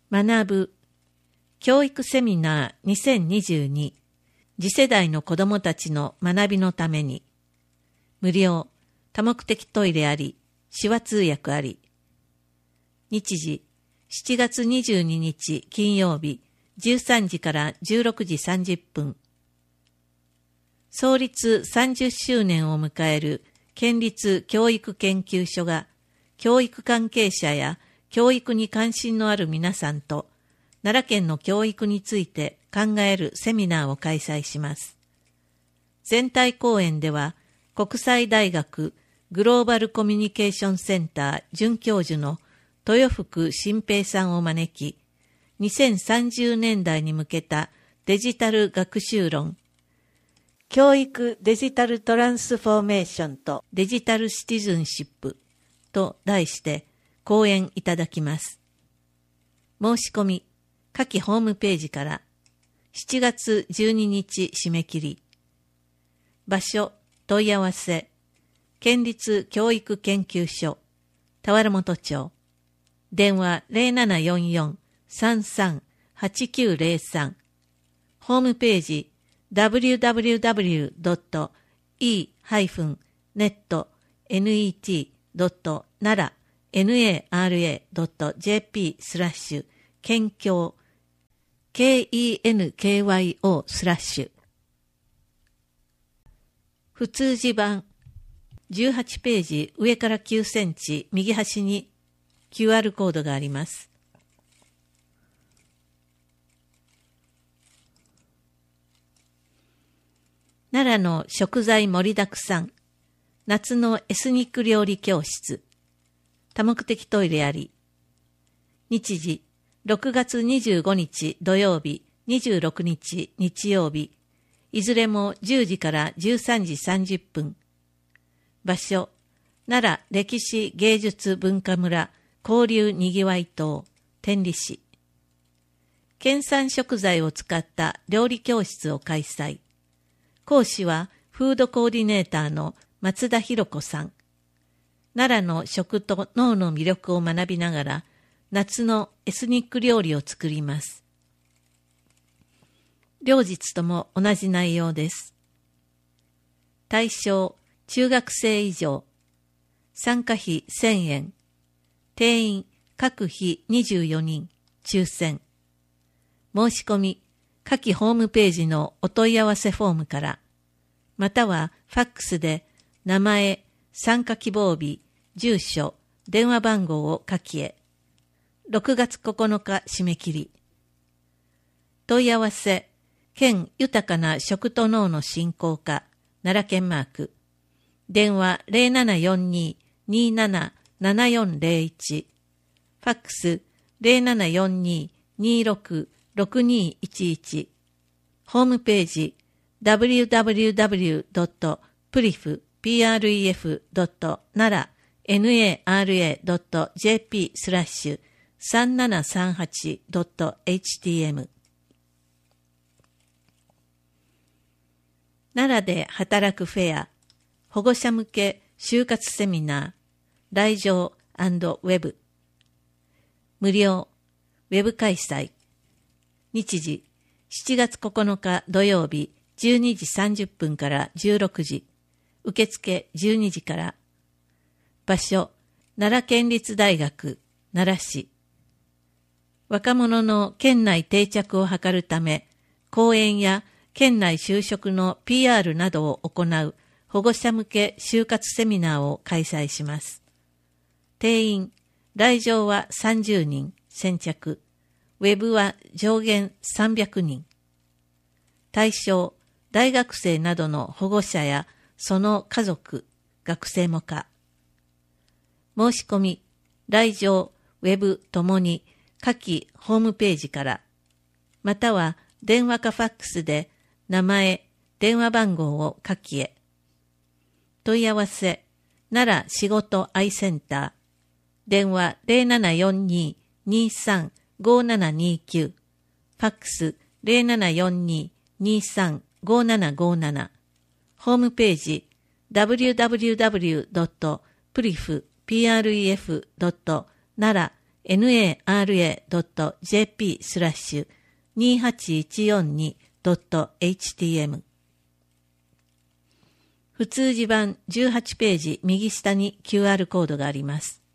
学ぶ教育セミナー2022次世代の子どもたちの学びのために無料多目的トイレあり手話通訳あり日時7月22日金曜日13時から16時30分創立30周年を迎える県立教育研究所が教育関係者や教育に関心のある皆さんと奈良県の教育について考えるセミナーを開催します。全体講演では国際大学グローバルコミュニケーションセンター准教授の豊福新平さんを招き、2030年代に向けたデジタル学習論、教育デジタルトランスフォーメーションとデジタルシティズンシップと題して講演いただきます。申し込み、下記ホームページから7月12日締め切り。場所、問い合わせ、県立教育研究所、田原本町。電話0744-33-8903。ホームページ www.e-net.nara.jp/ 県教KENKYO/ 普通字版18ページ上から9センチ右端に QR コードがあります。奈良の食材盛りだくさん夏のエスニック料理教室多目的トイレあり日時6月25日土曜日、26日日曜日、いずれも10時から13時30分。場所、奈良歴史芸術文化村交流にぎわい棟、天理市。県産食材を使った料理教室を開催。講師はフードコーディネーターの松田博子さん。奈良の食と農の魅力を学びながら、夏のエスニック料理を作ります。両日とも同じ内容です。対象、中学生以上。参加費1000円。定員、各費24人。抽選。申し込み、下記ホームページのお問い合わせフォームから、またはファックスで名前、参加希望日、住所、電話番号を書きへ。6月9日締め切り。問い合わせ、県豊かな食と農の振興課、奈良県マーク。電話0742-277401。ファックス0742-266211。ホームページ www.prif.nara.jp/ 3738.htm 奈良で働くフェア、保護者向け就活セミナー、来場&ウェブ。無料、ウェブ開催。日時、7月9日土曜日、12時30分から16時。受付12時から。場所、奈良県立大学、奈良市。若者の県内定着を図るため、講演や県内就職の PR などを行う保護者向け就活セミナーを開催します。定員、来場は30人、先着。ウェブは上限300人。対象、大学生などの保護者やその家族、学生も可。申し込み、来場、ウェブともに下記ホームページから、または電話かファックスで名前、電話番号を書きへ。問い合わせ、奈良仕事愛センター、電話0742-235729、ファックス0742-235757、ホームページ www.prif.nara nara.jp/28142.htm。普通字版18ページ右下に QR コードがあります。